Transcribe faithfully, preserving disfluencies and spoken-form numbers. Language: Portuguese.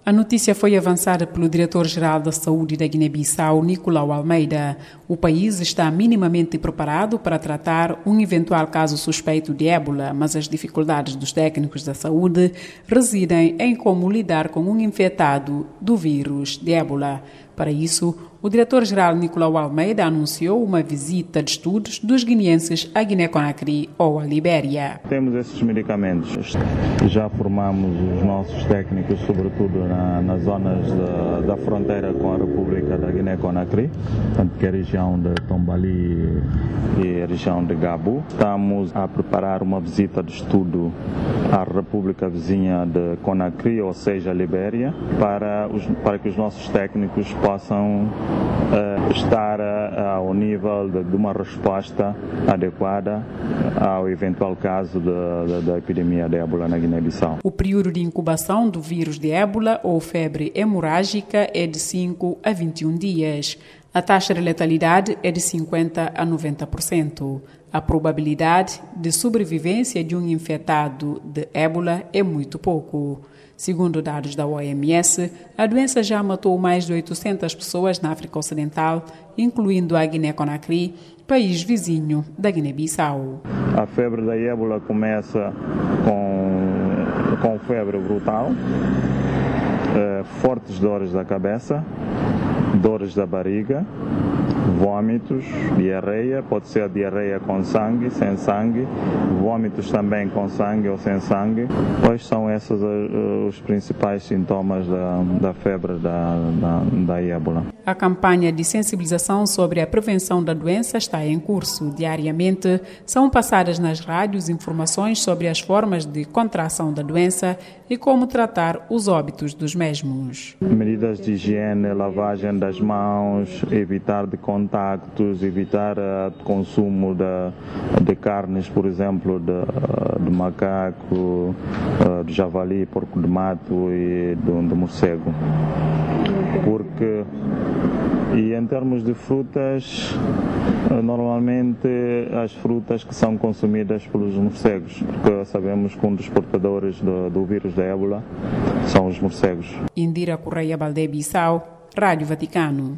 A notícia foi avançada pelo diretor-geral da Saúde da Guiné-Bissau, Nicolau Almeida. O país está minimamente preparado para tratar um eventual caso suspeito de ébola, mas as dificuldades dos técnicos da saúde residem em como lidar com um infectado do vírus de ébola. Para isso, o diretor-geral Nicolau Almeida anunciou uma visita de estudos dos guineenses à Guiné-Conakry ou à Libéria. Temos esses medicamentos. Já formamos os nossos técnicos, sobretudo na, nas zonas da, da fronteira com a República da Guiné-Conakry, que é a região de Tombali e a região de Gabu. Estamos a preparar uma visita de estudo à República vizinha de Conakry, ou seja, a Libéria, para, os, para que os nossos técnicos possam uh, estar uh, ao nível de, de uma resposta adequada ao eventual caso de, de, da epidemia de ébola na Guiné-Bissau. O período de incubação do vírus de ébola ou febre hemorrágica é de cinco a vinte e um dias. A taxa de letalidade é de cinquenta a noventa por cento. A probabilidade de sobrevivência de um infectado de ébola é muito pouco. Segundo dados da O M S, a doença já matou mais de oitocentas pessoas na África Ocidental, incluindo a Guiné-Conakry, país vizinho da Guiné-Bissau. A febre da ébola começa com, com febre brutal, eh, fortes dores da cabeça, dores da barriga, vômitos, diarreia, pode ser a diarreia com sangue, sem sangue, vômitos também com sangue ou sem sangue. Quais são esses uh, os principais sintomas da, da febre da, da, da ébola? A campanha de sensibilização sobre a prevenção da doença está em curso. Diariamente são passadas nas rádios informações sobre as formas de contração da doença e como tratar os óbitos dos mesmos. Medidas de higiene, lavagem das mãos, evitar de contactos, evitar o uh, consumo de, de carnes, por exemplo, de, uh, de macaco, uh, de javali, porco de mato e de, de morcego. Porque, e em termos de frutas, normalmente as frutas que são consumidas pelos morcegos, porque sabemos que um dos portadores do, do vírus da ébola são os morcegos. Indira Correia Baldé Bissau, Rádio Vaticano.